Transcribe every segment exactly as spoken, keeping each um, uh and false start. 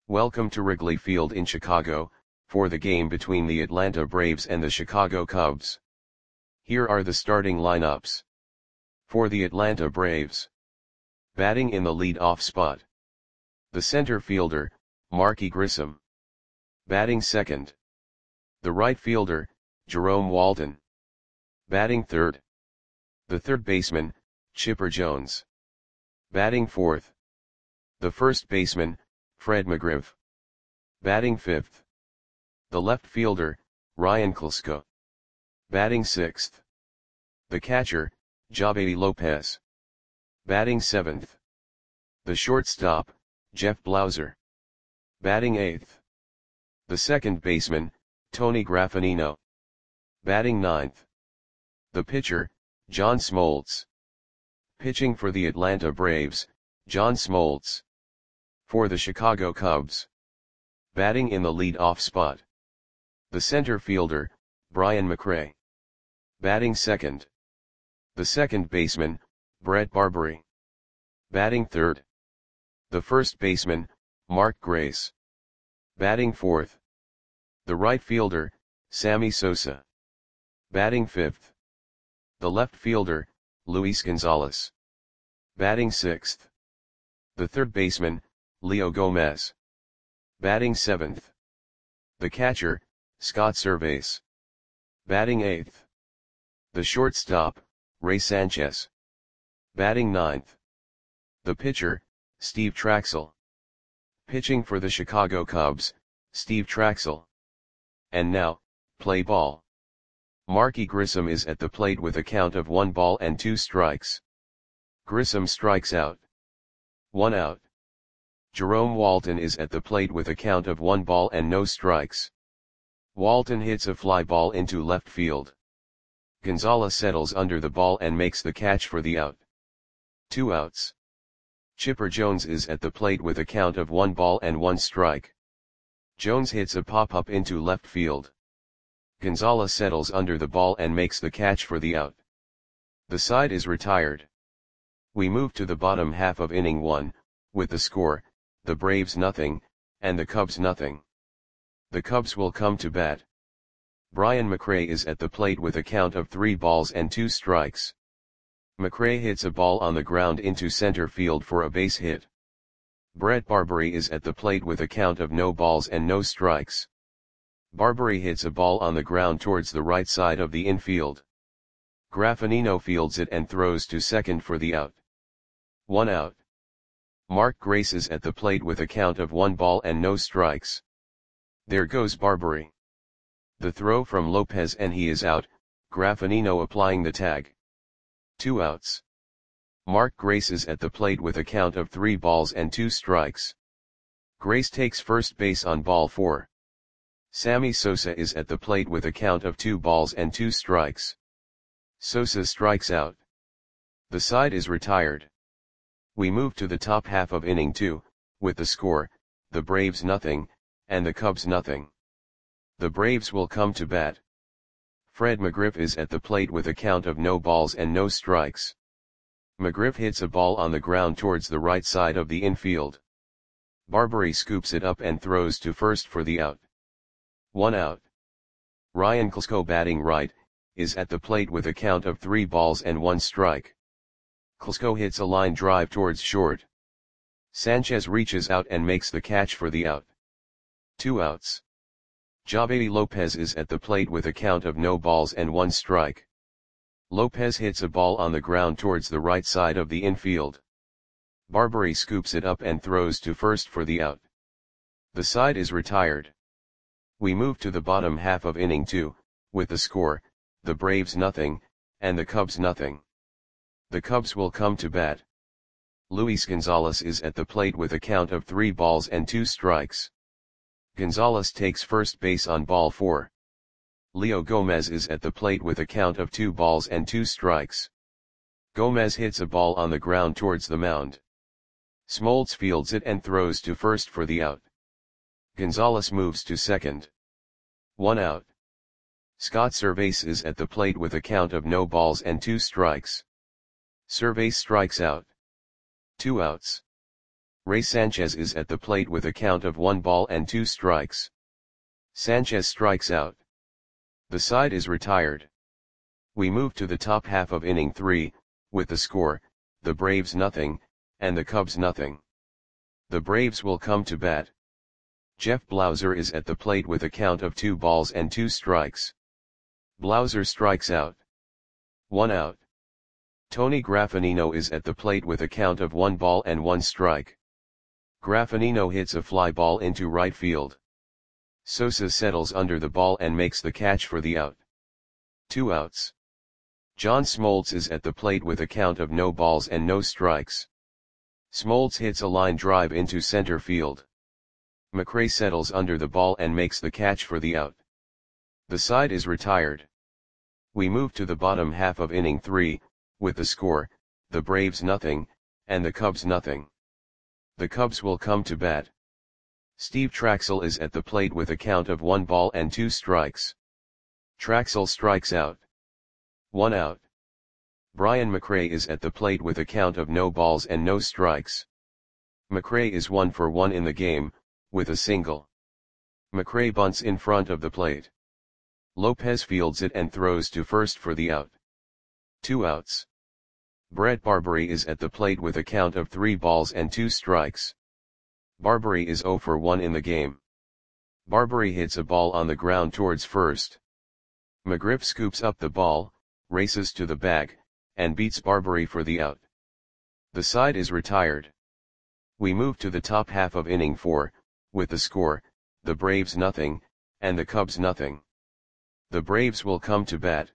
Welcome to Wrigley Field in Chicago, for the game between the Atlanta Braves and the Chicago Cubs. Here are the starting lineups. For the Atlanta Braves. Batting in the lead-off spot. The center fielder, Marky Grissom. Batting second. The right fielder, Jerome Walton. Batting third. The third baseman, Chipper Jones. Batting fourth. The first baseman, Fred McGriff. Batting fifth. The left fielder, Ryan Klesko. Batting sixth. The catcher, Javy Lopez. Batting seventh. The shortstop, Jeff Blauser. Batting eighth. The second baseman, Tony Graffagnino. Batting ninth. The pitcher, John Smoltz. Pitching for the Atlanta Braves, John Smoltz. For the Chicago Cubs. Batting in the lead-off spot. The center fielder, Brian McRae. Batting second. The second baseman, Brett Barbary. Batting third. The first baseman, Mark Grace. Batting fourth. The right fielder, Sammy Sosa. Batting fifth. The left fielder, Luis Gonzalez. Batting sixth. The third baseman, Leo Gomez. Batting seventh. The catcher, Scott Servais. Batting eighth. The shortstop, Ray Sanchez. Batting ninth. The pitcher, Steve Trachsel. Pitching for the Chicago Cubs, Steve Trachsel. And now, play ball. Marky Grissom is at the plate with a count of one ball and two strikes. Grissom strikes out. One out. Jerome Walton is at the plate with a count of one ball and no strikes. Walton hits a fly ball into left field. Gonzalez settles under the ball and makes the catch for the out. Two outs. Chipper Jones is at the plate with a count of one ball and one strike. Jones hits a pop-up into left field. Gonzalez settles under the ball and makes the catch for the out. The side is retired. We move to the bottom half of inning one, with the score, the Braves nothing, and the Cubs nothing. The Cubs will come to bat. Brian McRae is at the plate with a count of three balls and two strikes. McRae hits a ball on the ground into center field for a base hit. Brett Barbary is at the plate with a count of no balls and no strikes. Barbary hits a ball on the ground towards the right side of the infield. Graffagnino fields it and throws to second for the out. One out. Mark Grace is at the plate with a count of one ball and no strikes. There goes Barbary. The throw from Lopez and he is out, Graffagnino applying the tag. Two outs. Mark Grace is at the plate with a count of three balls and two strikes. Grace takes first base on ball four. Sammy Sosa is at the plate with a count of two balls and two strikes. Sosa strikes out. The side is retired. We move to the top half of inning two, with the score, the Braves nothing, and the Cubs nothing. The Braves will come to bat. Fred McGriff is at the plate with a count of no balls and no strikes. McGriff hits a ball on the ground towards the right side of the infield. Barbary scoops it up and throws to first for the out. One out. Ryan Klesko, batting right, is at the plate with a count of three balls and one strike. Klesko hits a line drive towards short. Sanchez reaches out and makes the catch for the out. Two outs. Javy Lopez is at the plate with a count of no balls and one strike. Lopez hits a ball on the ground towards the right side of the infield. Barbary scoops it up and throws to first for the out. The side is retired. We move to the bottom half of inning two, with the score, the Braves nothing, and the Cubs nothing. The Cubs will come to bat. Luis Gonzalez is at the plate with a count of three balls and two strikes. Gonzalez takes first base on ball four. Leo Gomez is at the plate with a count of two balls and two strikes. Gomez hits a ball on the ground towards the mound. Smoltz fields it and throws to first for the out. Gonzalez moves to second. One out. Scott Servais is at the plate with a count of no balls and two strikes. Servais strikes out. Two outs. Ray Sanchez is at the plate with a count of one ball and two strikes. Sanchez strikes out. The side is retired. We move to the top half of inning three, with the score, the Braves nothing, and the Cubs nothing. The Braves will come to bat. Jeff Blauser is at the plate with a count of two balls and two strikes. Blauser strikes out. One out. Tony Graffanino is at the plate with a count of one ball and one strike. Graffanino hits a fly ball into right field. Sosa settles under the ball and makes the catch for the out. Two outs. John Smoltz is at the plate with a count of no balls and no strikes. Smoltz hits a line drive into center field. McRae settles under the ball and makes the catch for the out. The side is retired. We move to the bottom half of inning three, with the score, the Braves nothing, and the Cubs nothing. The Cubs will come to bat. Steve Traxel is at the plate with a count of one ball and two strikes. Traxel strikes out. One out. Brian McRae is at the plate with a count of no balls and no strikes. McRae is one for one in the game, with a single. McRae bunts in front of the plate. Lopez fields it and throws to first for the out. Two outs. Brett Barbary is at the plate with a count of three balls and two strikes. Barbary is zero for one in the game. Barbary hits a ball on the ground towards first. McGriff scoops up the ball, races to the bag, and beats Barbary for the out. The side is retired. We move to the top half of inning four, with the score, the Braves nothing, and the Cubs nothing. The Braves will come to bat.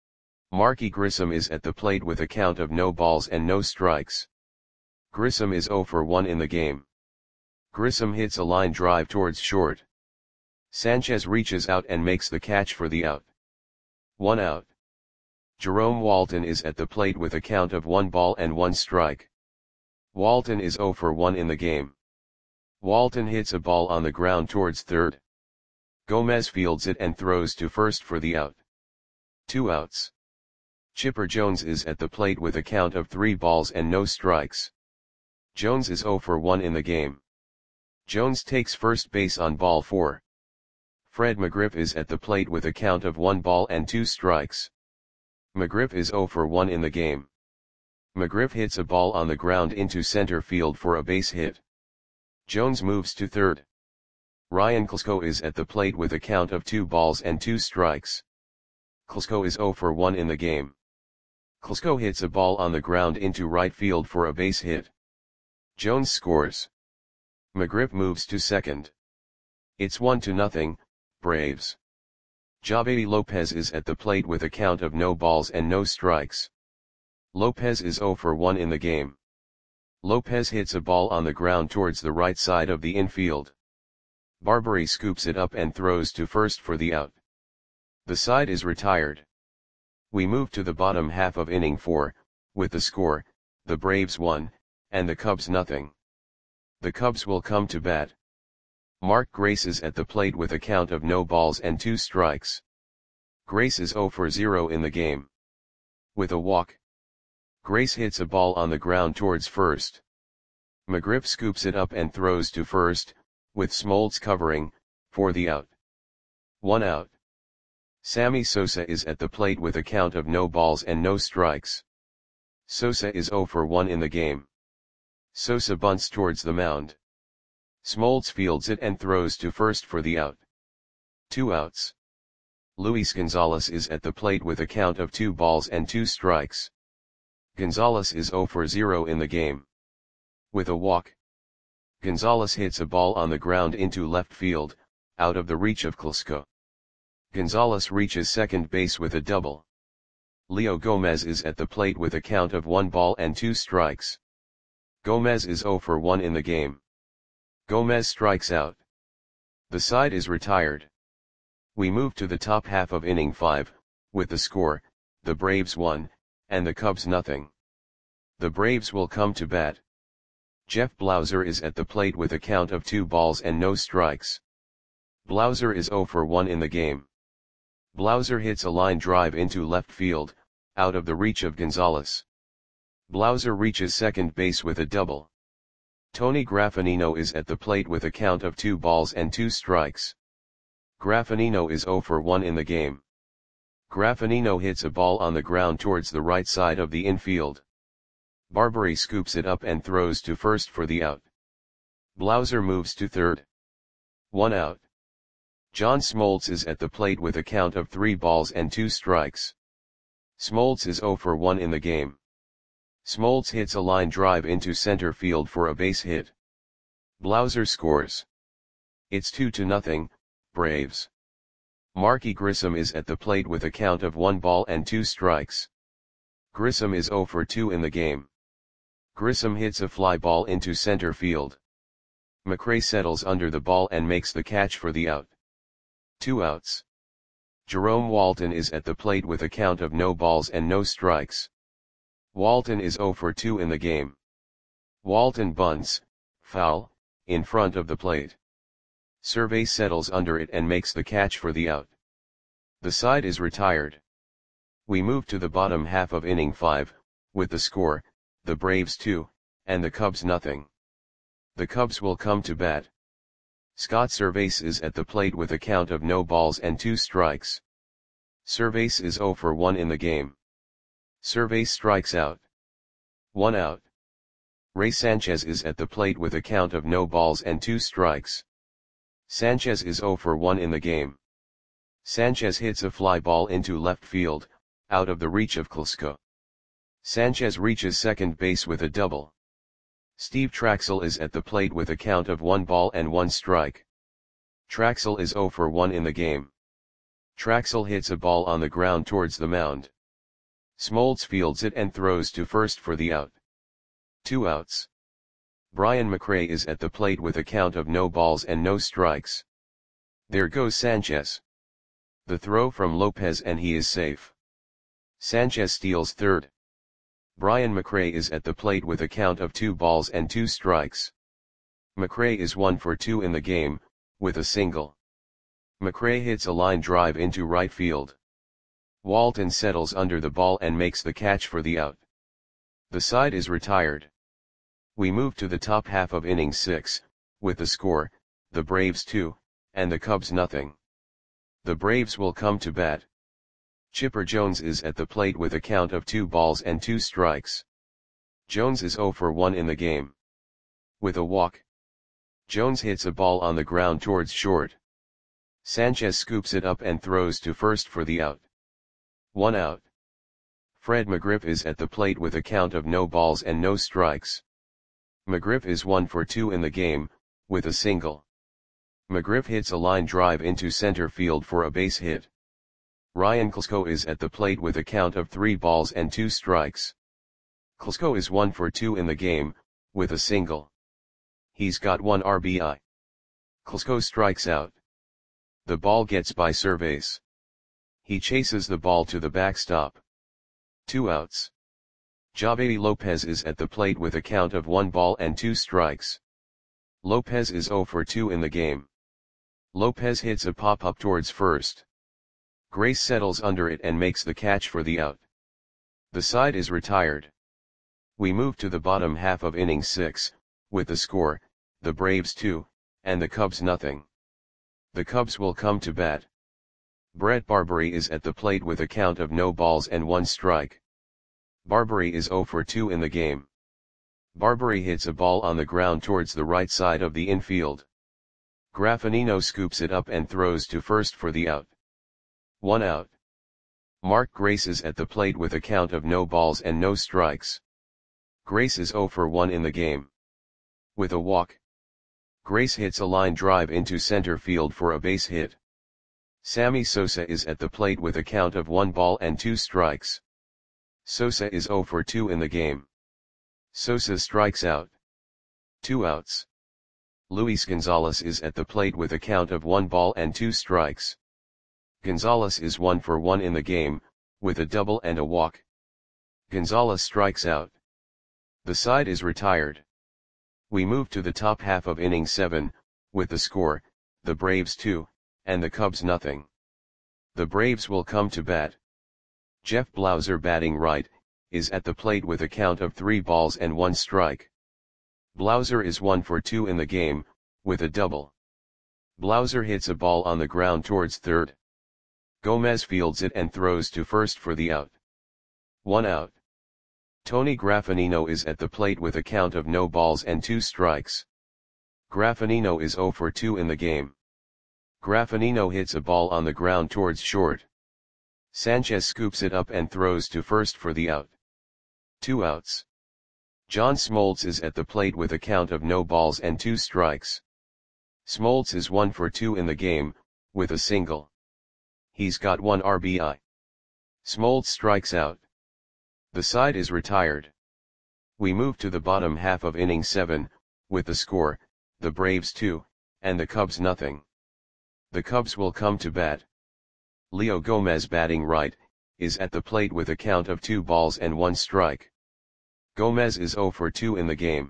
Marky Grissom is at the plate with a count of no balls and no strikes. Grissom is zero for one in the game. Grissom hits a line drive towards short. Sanchez reaches out and makes the catch for the out. One out. Jerome Walton is at the plate with a count of one ball and one strike. Walton is zero for one in the game. Walton hits a ball on the ground towards third. Gomez fields it and throws to first for the out. Two outs. Chipper Jones is at the plate with a count of three balls and no strikes. Jones is zero for one in the game. Jones takes first base on ball four. Fred McGriff is at the plate with a count of one ball and two strikes. McGriff is zero for one in the game. McGriff hits a ball on the ground into center field for a base hit. Jones moves to third. Ryan Klesko is at the plate with a count of two balls and two strikes. Klesko is zero for one in the game. Klesko hits a ball on the ground into right field for a base hit. Jones scores. McGriff moves to second. It's one to nothing, Braves. Javedi Lopez is at the plate with a count of no balls and no strikes. Lopez is zero for one in the game. Lopez hits a ball on the ground towards the right side of the infield. Barbary scoops it up and throws to first for the out. The side is retired. We move to the bottom half of inning four, with the score, the Braves one, and the Cubs nothing. The Cubs will come to bat. Mark Grace is at the plate with a count of no balls and two strikes. Grace is zero for zero in the game. With a walk. Grace hits a ball on the ground towards first. McGriff scoops it up and throws to first, with Smoltz covering, for the out. One out. Sammy Sosa is at the plate with a count of no balls and no strikes. Sosa is zero for one in the game. Sosa bunts towards the mound. Smoltz fields it and throws to first for the out. Two outs. Luis Gonzalez is at the plate with a count of two balls and two strikes. Gonzalez is zero for zero in the game. With a walk. Gonzalez hits a ball on the ground into left field, out of the reach of Klesko. Gonzalez reaches second base with a double. Leo Gomez is at the plate with a count of one ball and two strikes. Gomez is zero for one in the game. Gomez strikes out. The side is retired. We move to the top half of inning five, with the score, the Braves one, and the Cubs nothing. The Braves will come to bat. Jeff Blauser is at the plate with a count of two balls and no strikes. Blauser is zero for one in the game. Blauser hits a line drive into left field, out of the reach of Gonzalez. Blauser reaches second base with a double. Tony Graffinino is at the plate with a count of two balls and two strikes. Graffinino is zero for one in the game. Graffinino hits a ball on the ground towards the right side of the infield. Barbary scoops it up and throws to first for the out. Blauser moves to third. One out. John Smoltz is at the plate with a count of three balls and two strikes. Smoltz is zero for one in the game. Smoltz hits a line drive into center field for a base hit. Blauser scores. It's two to nothing, Braves. Marky Grissom is at the plate with a count of one ball and two strikes. Grissom is zero for two in the game. Grissom hits a fly ball into center field. McRae settles under the ball and makes the catch for the out. Two outs. Jerome Walton is at the plate with a count of no balls and no strikes. Walton is zero for two in the game. Walton bunts, foul, in front of the plate. Survey settles under it and makes the catch for the out. The side is retired. We move to the bottom half of inning five, with the score, the Braves two, and the Cubs nothing. The Cubs will come to bat. Scott Servais is at the plate with a count of no balls and two strikes. Servais is zero for one in the game. Servais strikes out. One out. Ray Sanchez is at the plate with a count of no balls and two strikes. Sanchez is zero for one in the game. Sanchez hits a fly ball into left field, out of the reach of Klesko. Sanchez reaches second base with a double. Steve Traxel is at the plate with a count of one ball and one strike. Traxel is zero for one in the game. Traxel hits a ball on the ground towards the mound. Smoltz fields it and throws to first for the out. Two outs. Brian McRae is at the plate with a count of no balls and no strikes. There goes Sanchez. The throw from Lopez and he is safe. Sanchez steals third. Brian McRae is at the plate with a count of two balls and two strikes. McRae is one for two in the game, with a single. McRae hits a line drive into right field. Walton settles under the ball and makes the catch for the out. The side is retired. We move to the top half of inning six, with the score, the Braves two, and the Cubs nothing. The Braves will come to bat. Chipper Jones is at the plate with a count of two balls and two strikes. Jones is zero for one in the game. With a walk. Jones hits a ball on the ground towards short. Sanchez scoops it up and throws to first for the out. One out. Fred McGriff is at the plate with a count of no balls and no strikes. McGriff is one for two in the game, with a single. McGriff hits a line drive into center field for a base hit. Ryan Klesko is at the plate with a count of three balls and two strikes. Klesko is one for two in the game, with a single. He's got one R B I. Klesko strikes out. The ball gets by Servais. He chases the ball to the backstop. Two outs. Javier Lopez is at the plate with a count of one ball and two strikes. Lopez is zero for two in the game. Lopez hits a pop-up towards first. Grace settles under it and makes the catch for the out. The side is retired. We move to the bottom half of inning six, with the score, the Braves two, and the Cubs nothing. The Cubs will come to bat. Brett Barbary is at the plate with a count of no balls and one strike. Barbary is zero for two in the game. Barbary hits a ball on the ground towards the right side of the infield. Graffinino scoops it up and throws to first for the out. One out. Mark Grace is at the plate with a count of no balls and no strikes. Grace is zero for one in the game. With a walk. Grace hits a line drive into center field for a base hit. Sammy Sosa is at the plate with a count of one ball and two strikes. Sosa is zero for two in the game. Sosa strikes out. Two outs. Luis Gonzalez is at the plate with a count of one ball and two strikes. Gonzalez is one for one in the game, with a double and a walk. Gonzalez strikes out. The side is retired. We move to the top half of inning seven, with the score, the Braves two, and the Cubs nothing. The Braves will come to bat. Jeff Blauser batting right, is at the plate with a count of three balls and one strike. Blauser is one for two in the game, with a double. Blauser hits a ball on the ground towards third. Gomez fields it and throws to first for the out. One out. Tony Graffinino is at the plate with a count of no balls and two strikes. Graffinino is zero for two in the game. Graffinino hits a ball on the ground towards short. Sanchez scoops it up and throws to first for the out. Two outs. John Smoltz is at the plate with a count of no balls and two strikes. Smoltz is one for two in the game, with a single. He's got one R B I. Smoltz strikes out. The side is retired. We move to the bottom half of inning seven, with the score, the Braves two, and the Cubs nothing. The Cubs will come to bat. Leo Gomez, batting right, is at the plate with a count of two balls and one strike. Gomez is zero for two in the game.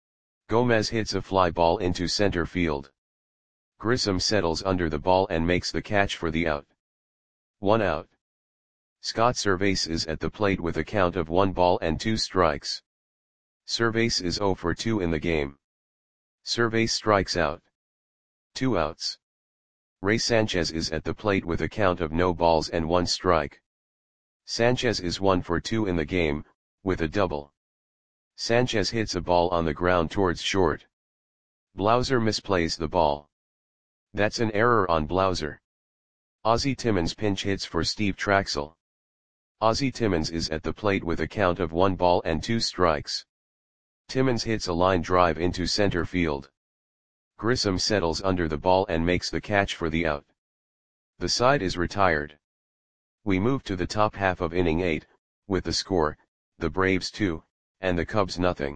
Gomez hits a fly ball into center field. Grissom settles under the ball and makes the catch for the out. One out. Scott Servais is at the plate with a count of one ball and two strikes. Servais is zero for two in the game. Servais strikes out. Two outs. Ray Sanchez is at the plate with a count of no balls and one strike. Sanchez is one for two in the game, with a double. Sanchez hits a ball on the ground towards short. Blauser misplays the ball. That's an error on Blauser. Ozzie Timmons pinch hits for Steve Traxel. Ozzie Timmons is at the plate with a count of one ball and two strikes. Timmons hits a line drive into center field. Grissom settles under the ball and makes the catch for the out. The side is retired. We move to the top half of inning eight, with the score, the Braves two, and the Cubs nothing.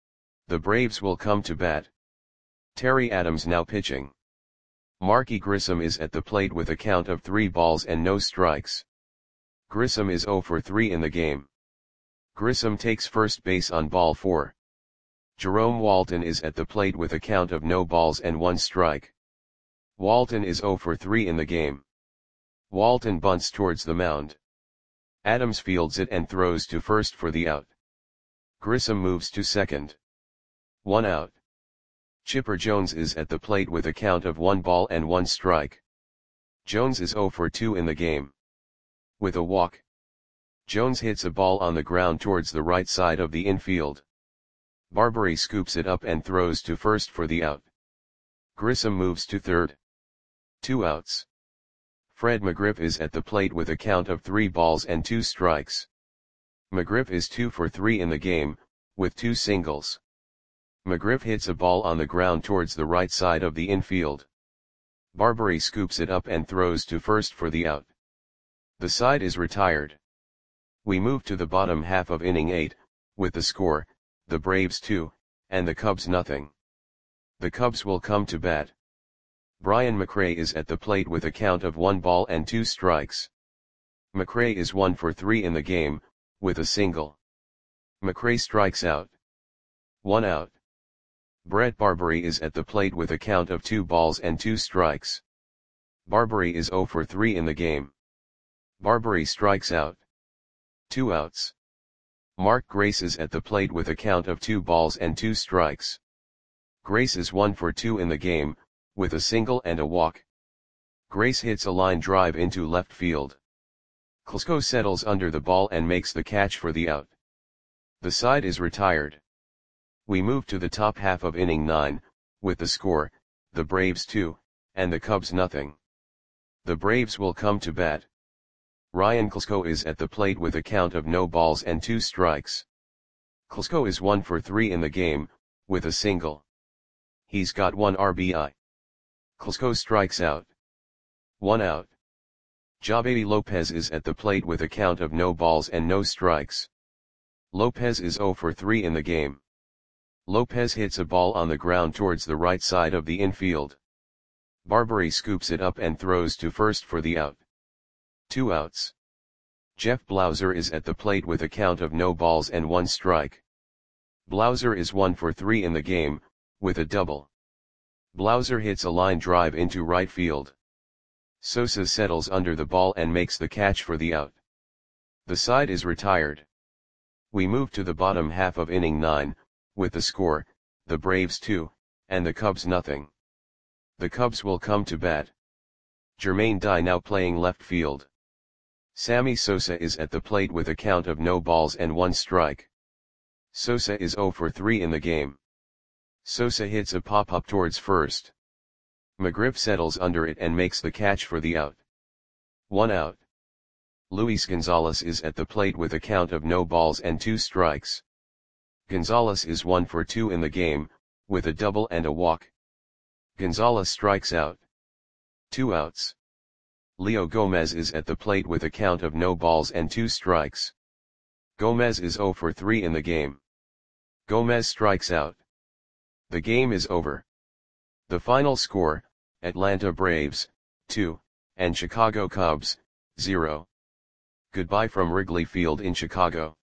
The Braves will come to bat. Terry Adams now pitching. Marky Grissom is at the plate with a count of three balls and no strikes. Grissom is zero for three in the game. Grissom takes first base on ball four. Jerome Walton is at the plate with a count of no balls and one strike. Walton is zero for three in the game. Walton bunts towards the mound. Adams fields it and throws to first for the out. Grissom moves to second. One out. Chipper Jones is at the plate with a count of one ball and one strike. Jones is zero for two in the game. With a walk. Jones hits a ball on the ground towards the right side of the infield. Barbary scoops it up and throws to first for the out. Grissom moves to third. Two outs. Fred McGriff is at the plate with a count of three balls and two strikes. McGriff is two for three in the game, with two singles. McGriff hits a ball on the ground towards the right side of the infield. Barbary scoops it up and throws to first for the out. The side is retired. We move to the bottom half of inning eight, with the score, the Braves two, and the Cubs nothing. The Cubs will come to bat. Brian McRae is at the plate with a count of one ball and two strikes. McRae is one for three in the game, with a single. McRae strikes out. One out. Brett Barbary is at the plate with a count of two balls and two strikes. Barbary is zero for three in the game. Barbary strikes out. Two outs. Mark Grace is at the plate with a count of two balls and two strikes. Grace is one for two in the game, with a single and a walk. Grace hits a line drive into left field. Klesko settles under the ball and makes the catch for the out. The side is retired. We move to the top half of inning nine, with the score, the Braves two, and the Cubs nothing. The Braves will come to bat. Ryan Klesko is at the plate with a count of no balls and two strikes. Klesko is one for three in the game, with a single. He's got one R B I. Klesko strikes out. One out. Javedi Lopez is at the plate with a count of no balls and no strikes. Lopez is zero for three in the game. Lopez hits a ball on the ground towards the right side of the infield. Barbary scoops it up and throws to first for the out. Two outs. Jeff Blauser is at the plate with a count of no balls and one strike. Blauser is one for three in the game, with a double. Blauser hits a line drive into right field. Sosa settles under the ball and makes the catch for the out. The side is retired. We move to the bottom half of inning nine, with the score, the Braves two, and the Cubs nothing. The Cubs will come to bat. Jermaine Dye now playing left field. Sammy Sosa is at the plate with a count of no balls and one strike. Sosa is zero for three in the game. Sosa hits a pop-up towards first. McGriff settles under it and makes the catch for the out. One out. Luis Gonzalez is at the plate with a count of no balls and two strikes. Gonzalez is one for two in the game, with a double and a walk. Gonzalez strikes out. Two outs. Leo Gomez is at the plate with a count of no balls and two strikes. Gomez is zero for three in the game. Gomez strikes out. The game is over. The final score, Atlanta Braves, two, and Chicago Cubs, zero. Goodbye from Wrigley Field in Chicago.